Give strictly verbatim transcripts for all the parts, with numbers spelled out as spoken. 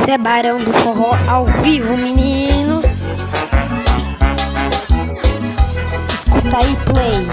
Cê é Barão do Forró ao vivo, menino. Escuta aí, play.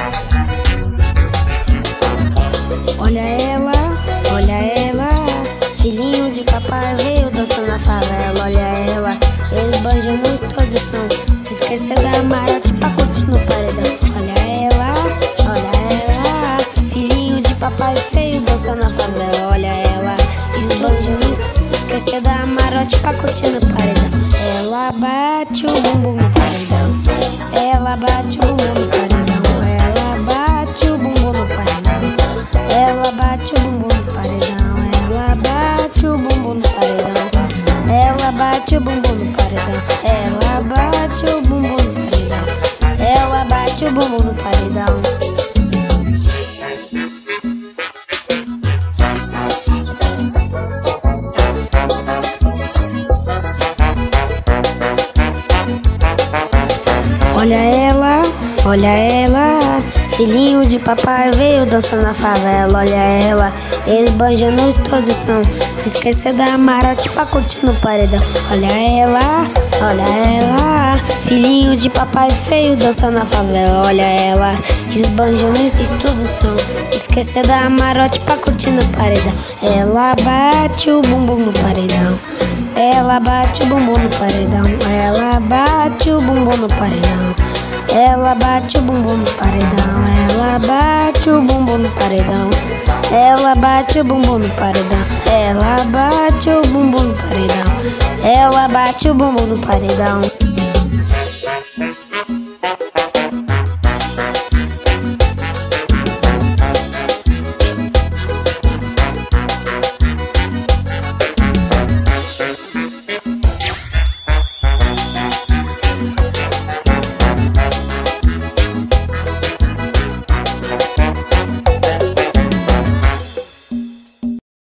Olha ela, olha ela, filhinho de papai veio dançando na favela. Olha ela, esbanjando os todos são. Esqueceu da marote pra curtir no paredão. Olha ela, olha ela, filhinho de papai veio dançando na favela. Olha ela, esbanjando, esqueceu da marote pra curtir no paredão. Ela bate o bumbum no paredão. Ela bate o bumbum no paredão. Ela bate o bumbum no paredão. Ela bate o bumbum no paredão. Ela bate o bumbum no paredão. Ela bate o bumbum no paredão. Ela bate o bumbum no paredão. Ela bate o bumbum no paredão. Olha ela, olha ela, filhinho de papai veio dançando na favela. Olha ela, esbanjando os todos são. Esqueceu da marote pra curtir no paredão. Olha ela, olha ela, filhinho de papai veio dançando na favela. Olha ela, esbanjando os todos são. Esqueceu da marote pra curtir no paredão. Ela bate o bumbum no paredão. Ela bate o bumbum no paredão. Ela bate o bumbum no paredão. Ela bate o bumbum no paredão. Ela bate o bumbum no paredão. Ela bate o bumbum no paredão. Ela bate o bumbum no paredão. Ela bate o bumbum no paredão.